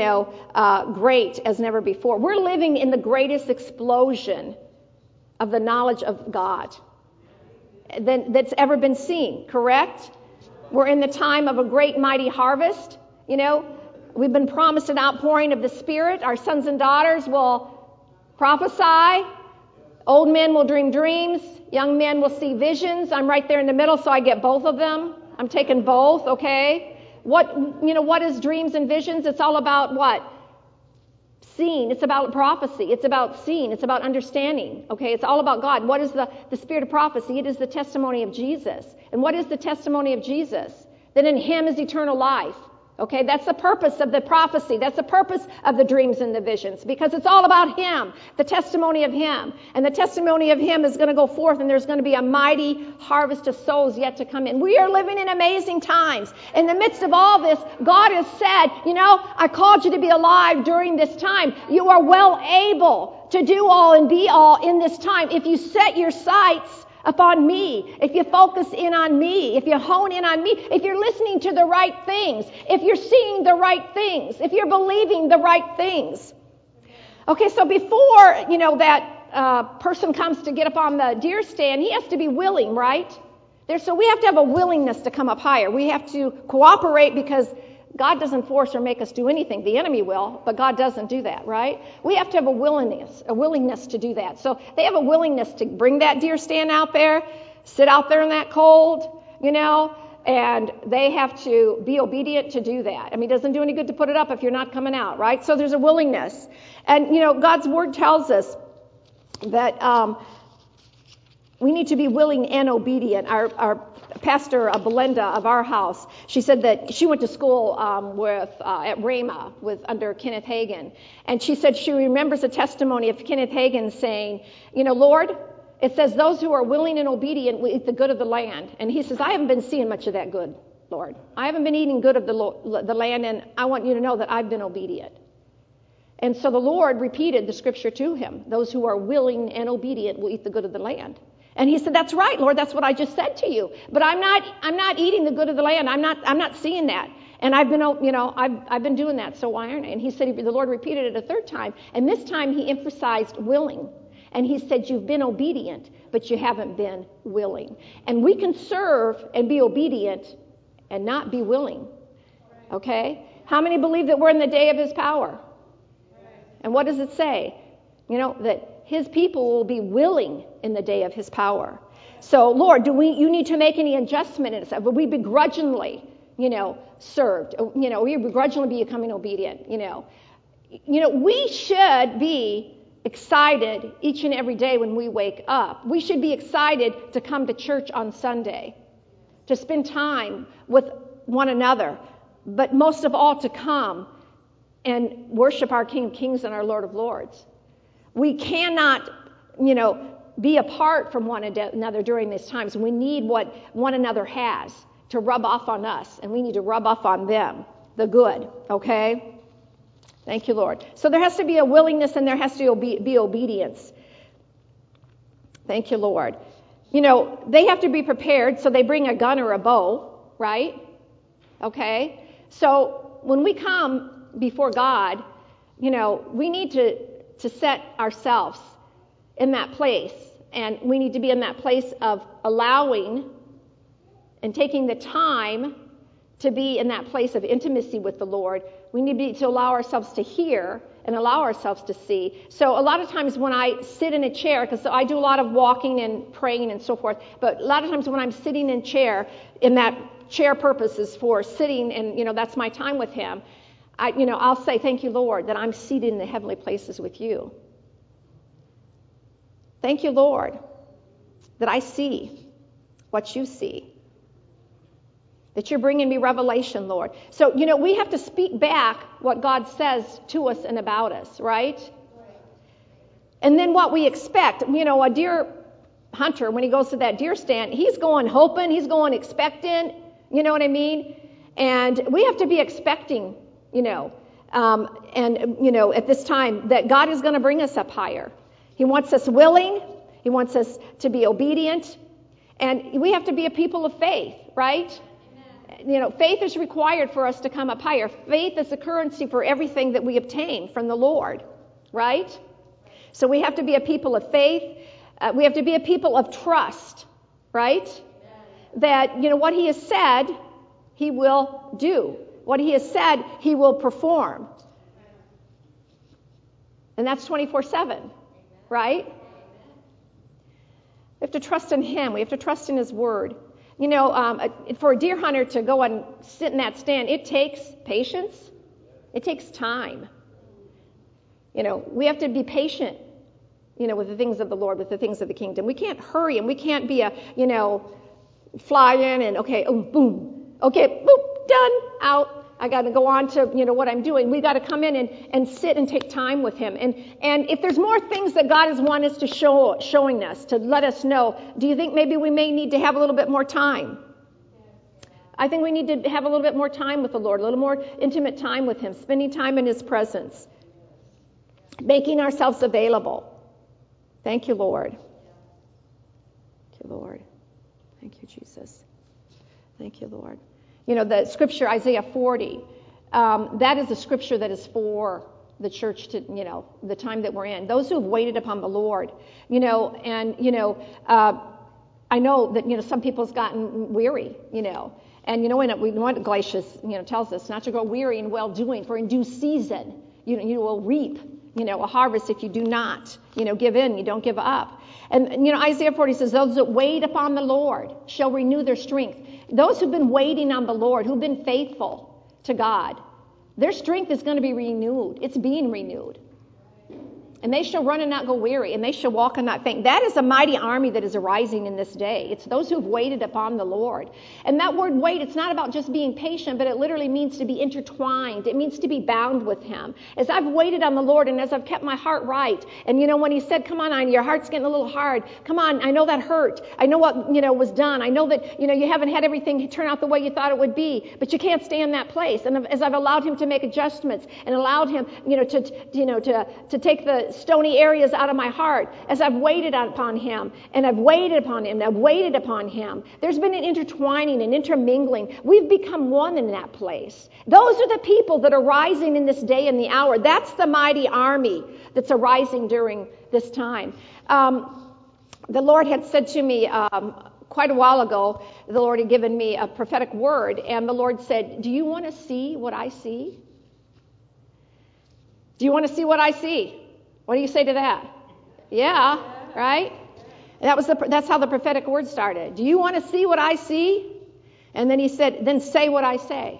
great as never before. We're living in the greatest explosion of the knowledge of God that's ever been seen, correct? We're in the time of a great mighty harvest. We've been promised an outpouring of the Spirit. Our sons and daughters will prophesy. Old men will dream dreams. Young men will see visions. I'm right there in the middle, so I get both of them. I'm taking both, okay? What is dreams and visions? It's all about what? Seeing. It's about prophecy. It's about seeing. It's about understanding. Okay, it's all about God. What is the spirit of prophecy? It is the testimony of Jesus. And what is the testimony of Jesus? That in him is eternal life. Okay, that's the purpose of the prophecy. That's the purpose of the dreams and the visions, because it's all about him, the testimony of him. And the testimony of him is going to go forth, and there's going to be a mighty harvest of souls yet to come in. We are living in amazing times. In the midst of all this, God has said, I called you to be alive during this time. You are well able to do all and be all in this time if you set your sights upon me, if you focus in on me, if you hone in on me, if you're listening to the right things, if you're seeing the right things, if you're believing the right things. Okay, so before, that person comes to get up on the deer stand, he has to be willing, right? So we have to have a willingness to come up higher. We have to cooperate, because God doesn't force or make us do anything. The enemy will, but God doesn't do that, right? We have to have a willingness to do that. So they have a willingness to bring that deer stand out there, sit out there in that cold, and they have to be obedient to do that. I mean, it doesn't do any good to put it up if you're not coming out, right? So there's a willingness. And, God's word tells us that we need to be willing and obedient. Our pastor, Belinda of our house, she said that she went to school at Rhema under Kenneth Hagin. And she said she remembers a testimony of Kenneth Hagin saying, Lord, it says those who are willing and obedient will eat the good of the land. And he says, I haven't been seeing much of that good, Lord. I haven't been eating good of the land, and I want you to know that I've been obedient. And so the Lord repeated the scripture to him. Those who are willing and obedient will eat the good of the land. And he said, that's right, Lord, that's what I just said to you. But I'm not eating the good of the land. I'm not seeing that. And I've been doing that, so why aren't I? And he said, the Lord repeated it a third time. And this time he emphasized willing. And he said, you've been obedient, but you haven't been willing. And we can serve and be obedient and not be willing. Okay? How many believe that we're in the day of his power? And what does it say? That his people will be willing in the day of his power. So, Lord, you need to make any adjustment in us? Will we begrudgingly, served? We begrudgingly be becoming obedient, we should be excited each and every day when we wake up. We should be excited to come to church on Sunday, to spend time with one another, but most of all to come and worship our King of Kings and our Lord of Lords. We cannot, be apart from one another during these times. We need what one another has to rub off on us, and we need to rub off on them the good, okay? Thank you, Lord. So there has to be a willingness and there has to be obedience. Thank you, Lord. They have to be prepared, so they bring a gun or a bow, right? Okay? So when we come before God, we need to set ourselves in that place, and we need to be in that place of allowing and taking the time to be in that place of intimacy with the Lord. We need to allow ourselves to hear and allow ourselves to see. So a lot of times when I sit in a chair, because I do a lot of walking and praying and so forth, but a lot of times when I'm sitting in chair, in that chair purpose is for sitting, and that's my time with Him. I'll say, thank you, Lord, that I'm seated in the heavenly places with you. Thank you, Lord, that I see what you see. That you're bringing me revelation, Lord. So, we have to speak back what God says to us and about us, right? And then what we expect. A deer hunter, when he goes to that deer stand, he's going hoping, he's going expectant, you know what I mean? And we have to be expecting, at this time that God is going to bring us up higher. He wants us willing. He wants us to be obedient. And we have to be a people of faith, right? Faith is required for us to come up higher. Faith is the currency for everything that we obtain from the Lord, right? So we have to be a people of faith. We have to be a people of trust, right? That, what He has said, He will do. What He has said, He will perform. And that's 24/7, right? We have to trust in Him. We have to trust in His Word. For a deer hunter to go and sit in that stand, it takes patience. It takes time. We have to be patient, with the things of the Lord, with the things of the kingdom. We can't hurry, and we can't be fly in and, okay, boom. Okay, boop, done, out. I got to go on to, what I'm doing. We got to come in and sit and take time with Him. And if there's more things that God has wanted us to showing us, to let us know, do you think maybe we may need to have a little bit more time? I think we need to have a little bit more time with the Lord, a little more intimate time with Him, spending time in His presence, making ourselves available. Thank you, Lord. Thank you, Lord. Thank you, Jesus. Thank you, Lord. The scripture, Isaiah 40, that is a scripture that is for the church to, the time that we're in. Those who have waited upon the Lord, I know that, some people's gotten weary, and what Galatians, tells us not to grow weary in well-doing, for in due season, you will reap, a harvest if you do not, give in, you don't give up. And, Isaiah 40 says, those that wait upon the Lord shall renew their strength. Those who've been waiting on the Lord, who've been faithful to God, their strength is going to be renewed. It's being renewed. And they shall run and not go weary, and they shall walk and not faint. That is a mighty army that is arising in this day. It's those who've waited upon the Lord. And that word wait, it's not about just being patient, but it literally means to be intertwined. It means to be bound with Him. As I've waited on the Lord and as I've kept my heart right, and when He said, come on, your heart's getting a little hard. Come on, I know that hurt. I know what, was done. I know that, you haven't had everything turn out the way you thought it would be, but you can't stay in that place. And as I've allowed Him to make adjustments and allowed Him, to take the stony areas out of my heart, as I've waited upon Him, and I've waited upon Him, and I've waited upon Him, there's been an intertwining and intermingling. We've become one in that place. Those are the people that are rising in this day and the hour. That's the mighty army that's arising during this time. The Lord had said to me quite a while ago, the Lord had given me a prophetic word, and the Lord said, do you want to see what I see? Do you want to see what I see? What do you say to that? Yeah, right? And that's how the prophetic word started. Do you want to see what I see? And then he said, then say what I say.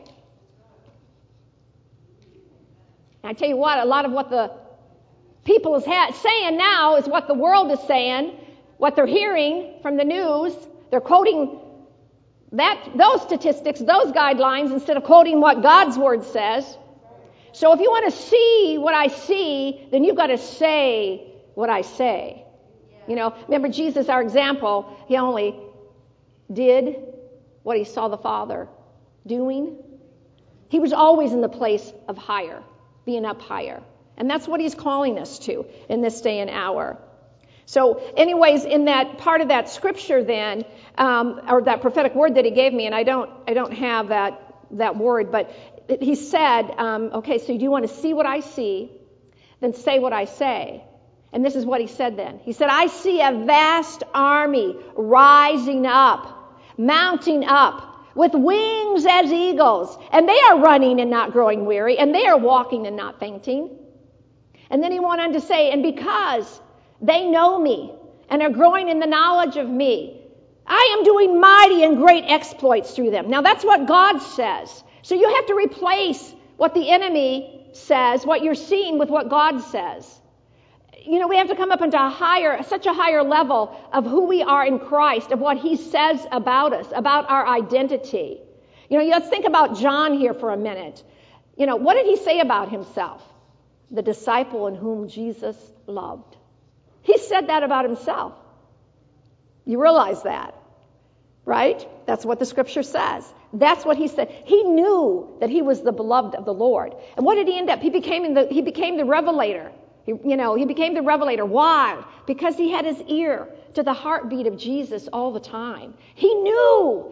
And I tell you what, a lot of what the people is saying now is what the world is saying, what they're hearing from the news. They're quoting those statistics, those guidelines, instead of quoting what God's word says. So if you want to see what I see, then you've got to say what I say. You know, remember Jesus, our example, he only did what he saw the Father doing. He was always in the place of higher, being up higher. And that's what he's calling us to in this day and hour. So anyways, in that part of that scripture then, or that prophetic word that he gave me, and I don't have that word, but he said, okay, so do you want to see what I see? Then say what I say. And this is what he said then. He said, I see a vast army rising up, mounting up, with wings as eagles. And they are running and not growing weary, and they are walking and not fainting. And then he went on to say, and because they know me and are growing in the knowledge of me, I am doing mighty and great exploits through them. Now that's what God says. So you have to replace what the enemy says, what you're seeing, with what God says. You know, we have to come up into such a higher level of who we are in Christ, of what he says about us, about our identity. You know, let's think about John here for a minute. You know, what did he say about himself? The disciple in whom Jesus loved. He said that about himself. You realize that, right? That's what the scripture says. That's what he said. He knew that he was the beloved of the Lord. And what did he end up? He became the revelator. He became the revelator. Why? Because he had his ear to the heartbeat of Jesus all the time. He knew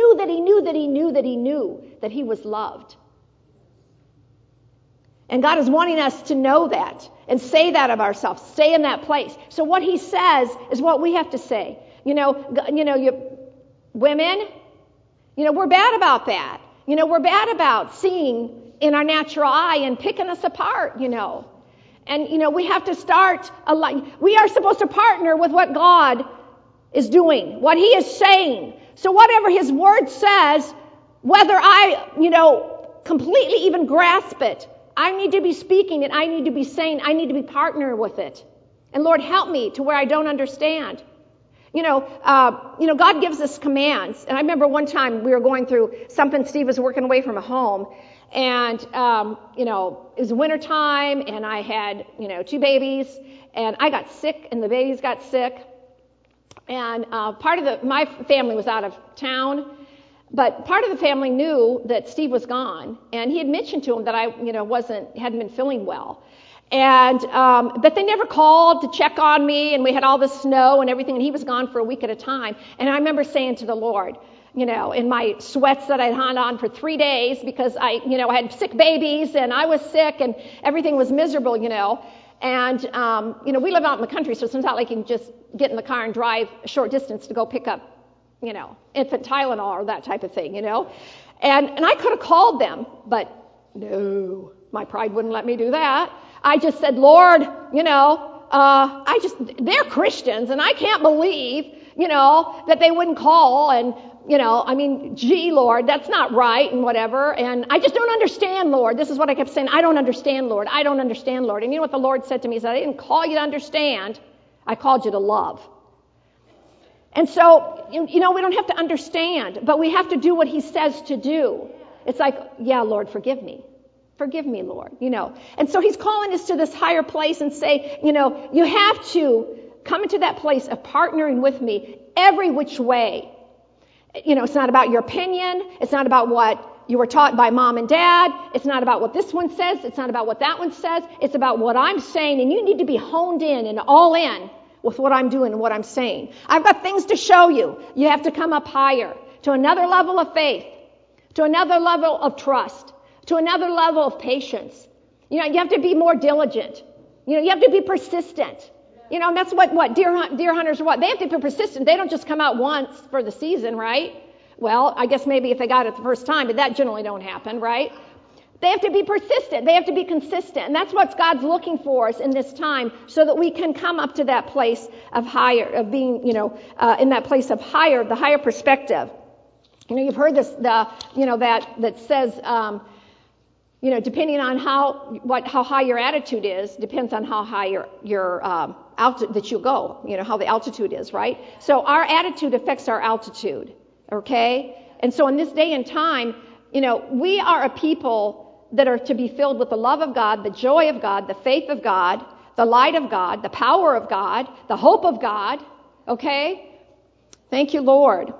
that he was loved. And God is wanting us to know that and say that of ourselves. Stay in that place. So what he says is what we have to say. Women, we're bad about that. We're bad about seeing in our natural eye and picking us apart, And, we have to start, we are supposed to partner with what God is doing, what he is saying. So whatever his word says, whether I, completely even grasp it, I need to be speaking it. I need to be saying, I need to be partnering with it. And Lord, help me to where I don't understand. God gives us commands. And I remember one time we were going through something. Steve was working away from home. And, it was wintertime, and I had, 2 babies, and I got sick, and the babies got sick. And my family was out of town, but part of the family knew that Steve was gone, and he had mentioned to him that I, hadn't been feeling well. And, but they never called to check on me, and we had all this snow and everything, and he was gone for a week at a time. And I remember saying to the Lord, in my sweats that I'd had on for 3 days because I had sick babies and I was sick and everything was miserable, And, we live out in the country, so it's not like you can just get in the car and drive a short distance to go pick up, infant Tylenol or that type of thing, And I could have called them, but no, my pride wouldn't let me do that. I just said, Lord, they're Christians and I can't believe, that they wouldn't call and, gee, Lord, that's not right and whatever. And I just don't understand, Lord. This is what I kept saying. I don't understand, Lord. I don't understand, Lord. And you know what the Lord said to me? He said, I didn't call you to understand. I called you to love. And so, we don't have to understand, but we have to do what he says to do. It's like, yeah, Lord, forgive me. Forgive me, Lord, And so he's calling us to this higher place and say, you have to come into that place of partnering with me every which way. It's not about your opinion. It's not about what you were taught by mom and dad. It's not about what this one says. It's not about what that one says. It's about what I'm saying, and you need to be honed in and all in with what I'm doing and what I'm saying. I've got things to show you. You have to come up higher to another level of faith, to another level of trust, to another level of patience. You have to be more diligent. You have to be persistent. And that's what deer hunters are what. They have to be persistent. They don't just come out once for the season, right? Well, I guess maybe if they got it the first time, but that generally don't happen, right? They have to be persistent. They have to be consistent. And that's what God's looking for us in this time, so that we can come up to that place of higher, of being, in that place of higher, the higher perspective. You've heard this, that says, depending on how high your attitude is, depends on how high your altitude that you go, how the altitude is, right? So our attitude affects our altitude, okay? And so in this day and time, we are a people that are to be filled with the love of God, the joy of God, the faith of God, the light of God, the power of God, the hope of God, okay? Thank you, Lord.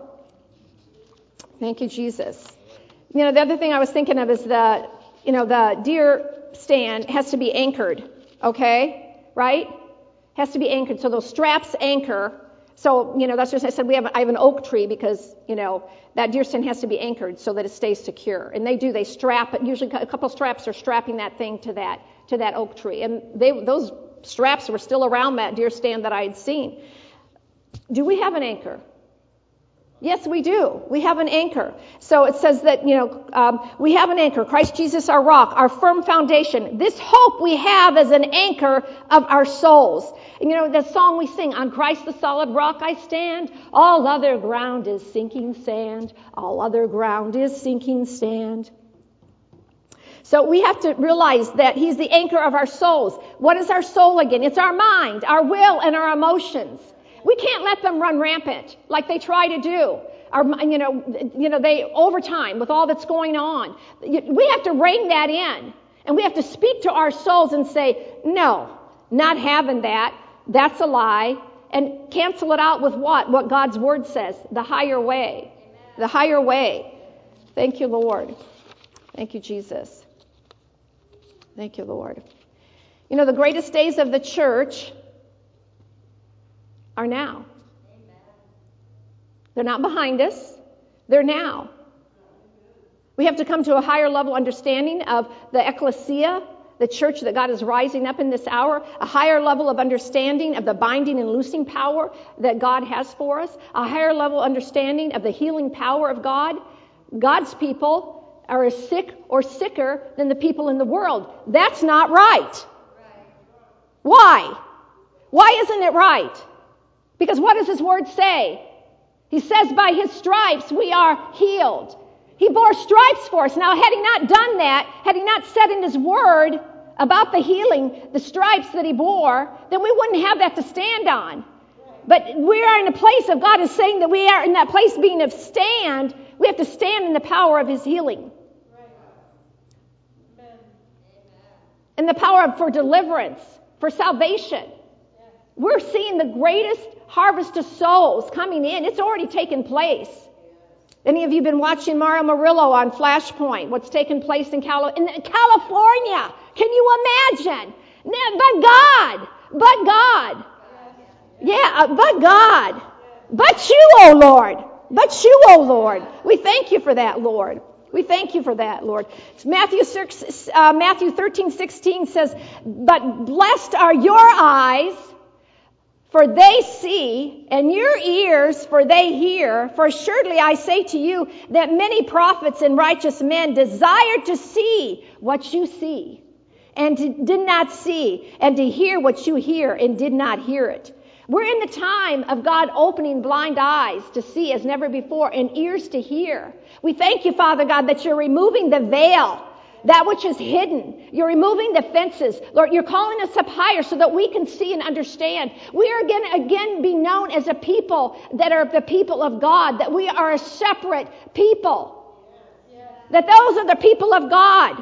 Thank you, Jesus. The other thing I was thinking of is the deer stand has to be anchored, okay? Right? Has to be anchored. So those straps anchor. So, that's just, I said I have an oak tree because, that deer stand has to be anchored so that it stays secure. And they strap it. Usually a couple straps are strapping that thing to that oak tree. And those straps were still around that deer stand that I had seen. Do we have an anchor? Yes, we do. We have an anchor. So it says that, we have an anchor. Christ Jesus, our rock, our firm foundation. This hope we have as an anchor of our souls. And the song we sing, on Christ the solid rock I stand. All other ground is sinking sand. All other ground is sinking sand. So we have to realize that he's the anchor of our souls. What is our soul again? It's our mind, our will, and our emotions. We can't let them run rampant like they try to do. They over time with all that's going on. We have to rein that in, and we have to speak to our souls and say, no, not having that. That's a lie, and cancel it out with what? What God's word says, the higher way. Amen. The higher way. Thank you, Lord. Thank you, Jesus. Thank you, Lord. The greatest days of the church are now. Amen. They're not behind us. They're now. We have to come to a higher level understanding of the ecclesia, the church that God is rising up in this hour, a higher level of understanding of the binding and loosing power that God has for us, a higher level understanding of the healing power of God. God's people are as sick or sicker than the people in the world. That's not right. Why? Why isn't it right? Because what does his word say? He says by his stripes we are healed. He bore stripes for us. Now, had he not done that, had he not said in his word about the healing, the stripes that he bore, then we wouldn't have that to stand on. But we are in a place of God is saying that we are in that place being of stand. We have to stand in the power of his healing. And the power for deliverance, for salvation. We're seeing the greatest harvest of souls coming in. It's already taken place. Any of you been watching Mario Murillo on Flashpoint? What's taken place in California? Can you imagine? But God. Yeah, but God. But you, oh Lord. But you, oh Lord. We thank you for that, Lord. We thank you for that, Lord. Matthew 13:16 says, but blessed are your eyes, for they see, and your ears, for they hear. For assuredly I say to you that many prophets and righteous men desired to see what you see, and did not see, and to hear what you hear, and did not hear it. We're in the time of God opening blind eyes to see as never before, and ears to hear. We thank you, Father God, that you're removing the veil, that which is hidden. You're removing the fences. Lord, you're calling us up higher so that we can see and understand. We are going to again be known as a people that are the people of God, that we are a separate people. That those are the people of God.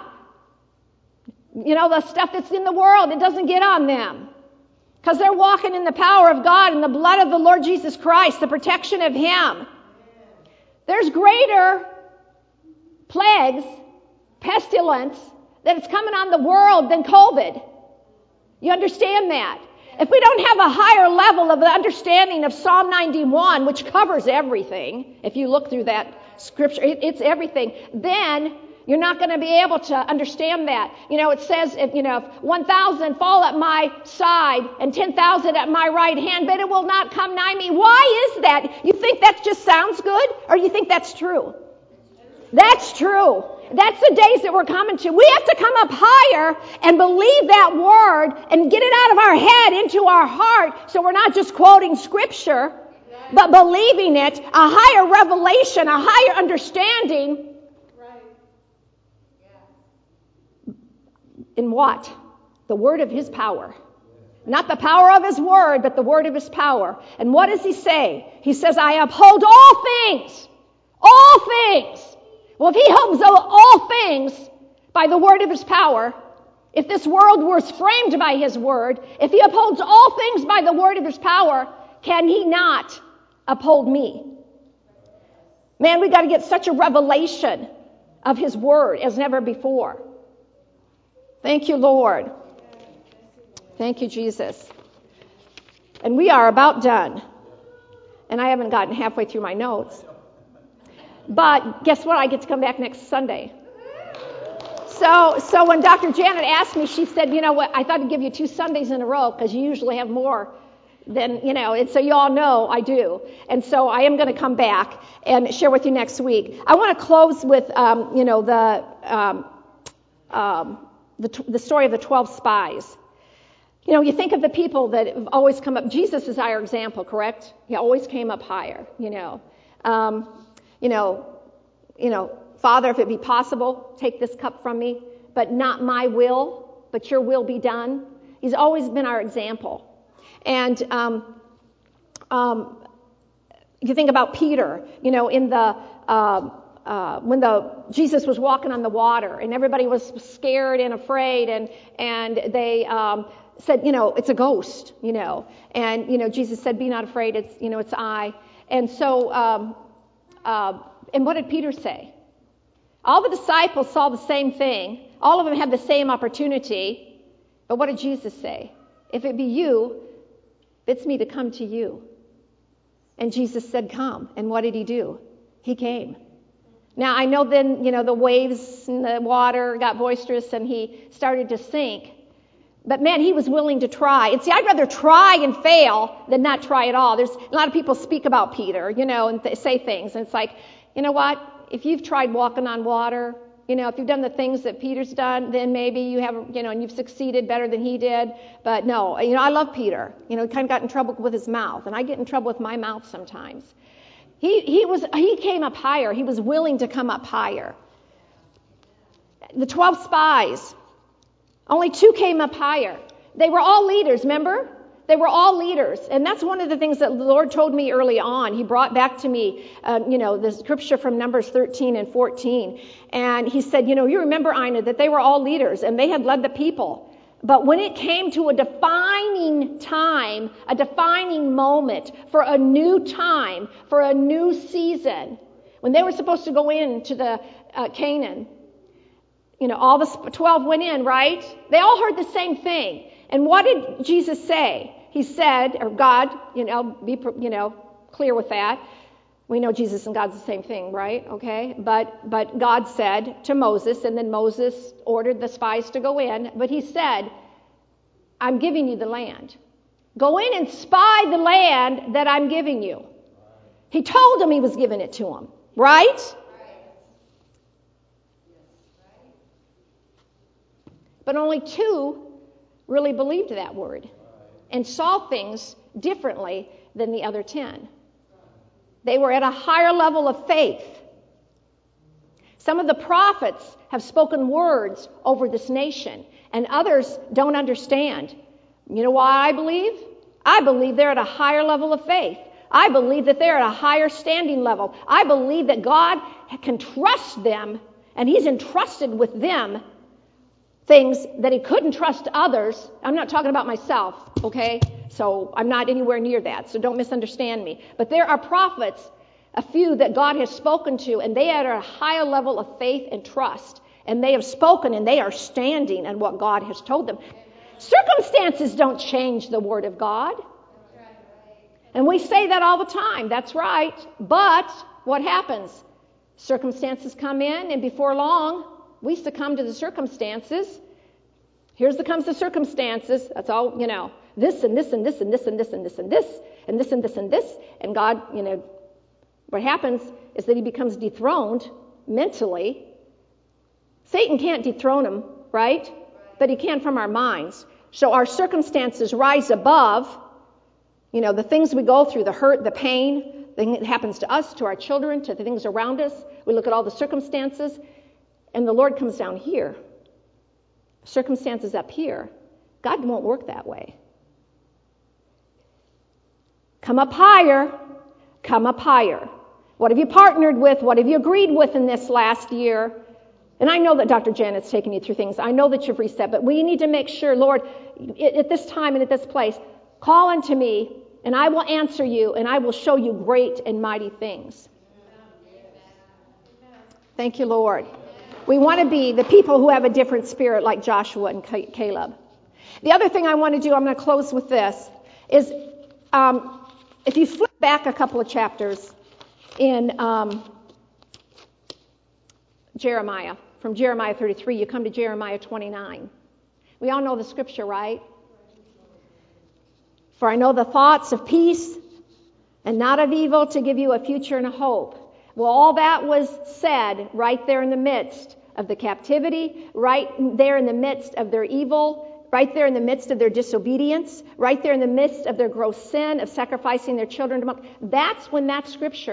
The stuff that's in the world, it doesn't get on them. Because they're walking in the power of God and the blood of the Lord Jesus Christ, the protection of him. There's greater plagues, pestilence, that is coming on the world than COVID. You understand that? If we don't have a higher level of the understanding of Psalm 91, which covers everything, if you look through that scripture, it's everything, then you're not going to be able to understand that. It says, if 1,000 fall at my side and 10,000 at my right hand, but it will not come nigh me. Why is that? You think that just sounds good, or you think that's true? That's true. That's the days that we're coming to. We have to come up higher and believe that word and get it out of our head into our heart, so we're not just quoting scripture, but believing it, a higher revelation, a higher understanding. In what? The word of his power. Not the power of his word, but the word of his power. And what does he say? He says, I uphold all things. All things. Well, if he upholds all things by the word of his power, if this world was framed by his word, if he upholds all things by the word of his power, can he not uphold me? Man, we got to get such a revelation of his word as never before. Thank you, Lord. Thank you, Jesus. And we are about done. And I haven't gotten halfway through my notes. But guess what? I get to come back next Sunday. So when Dr. Janet asked me, she said, you know what, I thought I'd give you 2 Sundays in a row because you usually have more than, and so you all know I do. And so I am going to come back and share with you next week. I want to close with, the story of the 12 spies. You think of the people that have always come up. Jesus is our example, correct? He always came up higher, Father, if it be possible, take this cup from me, but not my will, but your will be done. He's always been our example. And you think about Peter, in the when Jesus was walking on the water and everybody was scared and afraid and they said, it's a ghost, and Jesus said, be not afraid, it's I. And so and what did Peter say? All the disciples saw the same thing. All of them had the same opportunity. But what did Jesus say? If it be you, it's me to come to you. And Jesus said, come. And what did he do? He came. Now, I know then, the waves and the water got boisterous and he started to sink. But man, he was willing to try. And see, I'd rather try and fail than not try at all. There's a lot of people speak about Peter, and say things. And it's like, you know what? If you've tried walking on water, if you've done the things that Peter's done, then maybe you have, and you've succeeded better than he did. But no, I love Peter. He kind of got in trouble with his mouth, and I get in trouble with my mouth sometimes. He came up higher. He was willing to come up higher. The 12 spies, only 2 came up higher. They were all leaders, remember? They were all leaders. And that's one of the things that the Lord told me early on. He brought back to me, the scripture from Numbers 13 and 14. And he said, you remember, Ina, that they were all leaders and they had led the people. But when it came to a defining time, a defining moment for a new time, for a new season, when they were supposed to go into the Canaan, all the 12 went in, right? They all heard the same thing. And what did Jesus say? He said, or God, be clear with that. We know Jesus and God's the same thing, right? Okay? But God said to Moses, and then Moses ordered the spies to go in, but he said, I'm giving you the land. Go in and spy the land that I'm giving you. He told them he was giving it to them, right? But only 2 really believed that word and saw things differently than the other 10. They were at a higher level of faith. Some of the prophets have spoken words over this nation, and others don't understand. You know why I believe? I believe they're at a higher level of faith. I believe that they're at a higher standing level. I believe that God can trust them, and he's entrusted with them things that he couldn't trust others. I'm not talking about myself, okay? So I'm not anywhere near that, so don't misunderstand me. But there are prophets, a few that God has spoken to, and they are at a higher level of faith and trust. And they have spoken, and they are standing in what God has told them. Circumstances don't change the word of God. And we say that all the time. That's right. But what happens? Circumstances come in, and before long, we succumb to the circumstances. Comes the circumstances. That's all, this and this and this and this and this and this and this and this and this and this. And God, what happens is that he becomes dethroned mentally Satan can't dethrone him, right? But he can from our minds. So our circumstances rise above, the things we go through, the hurt, the pain, the thing that happens to us, to our children, to the things around us. We look at all the circumstances, and the Lord comes down here. Circumstances up here. God won't work that way. Come up higher. Come up higher. What have you partnered with? What have you agreed with in this last year? And I know that Dr. Janet's taken you through things. I know that you've reset, but we need to make sure, Lord, at this time and at this place, call unto me, and I will answer you, and I will show you great and mighty things. Thank you, Lord. We want to be the people who have a different spirit like Joshua and Caleb. The other thing I want to do, I'm going to close with this, is if you flip back a couple of chapters in Jeremiah, from Jeremiah 33, you come to Jeremiah 29. We all know the scripture, right? For I know the thoughts of peace and not of evil, to give you a future and a hope. Well, all that was said right there in the midst of the captivity, right there in the midst of their evil, right there in the midst of their disobedience, right there in the midst of their gross sin of sacrificing their children to monkeys. That's when that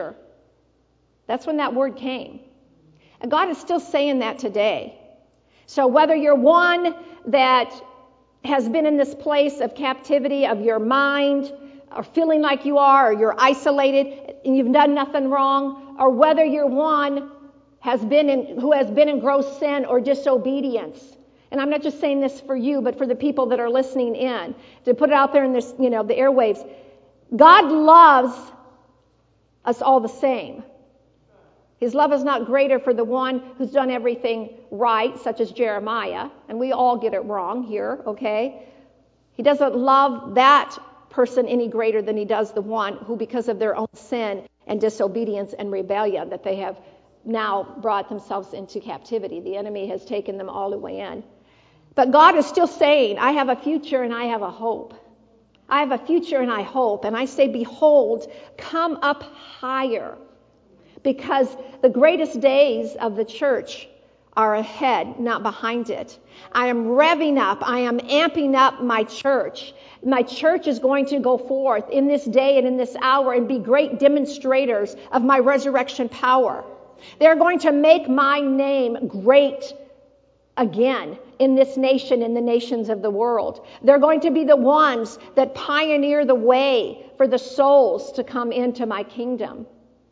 word came. And God is still saying that today. So whether you're one that has been in this place of captivity of your mind, or feeling like you are, or you're isolated and you've done nothing wrong, or whether you're one who has been in gross sin or disobedience. And I'm not just saying this for you, but for the people that are listening in, to put it out there in this, the airwaves. God loves us all the same. His love is not greater for the one who's done everything right, such as Jeremiah, and we all get it wrong here, okay? He doesn't love that person any greater than he does the one who, because of their own sin and disobedience and rebellion, that they have now brought themselves into captivity. The enemy has taken them all the way in. But God is still saying, I have a future and I have a hope. I have a future and I hope. And I say, behold, come up higher. Because the greatest days of the church are ahead, not behind it. I am revving up. I am amping up my church. My church is going to go forth in this day and in this hour and be great demonstrators of my resurrection power. They're going to make my name great again in this nation, in the nations of the world. They're going to be the ones that pioneer the way for the souls to come into my kingdom.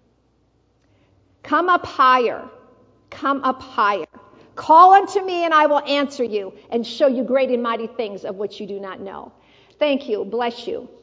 Come up higher. Come up higher. Call unto me and I will answer you and show you great and mighty things of which you do not know. Thank you. Bless you.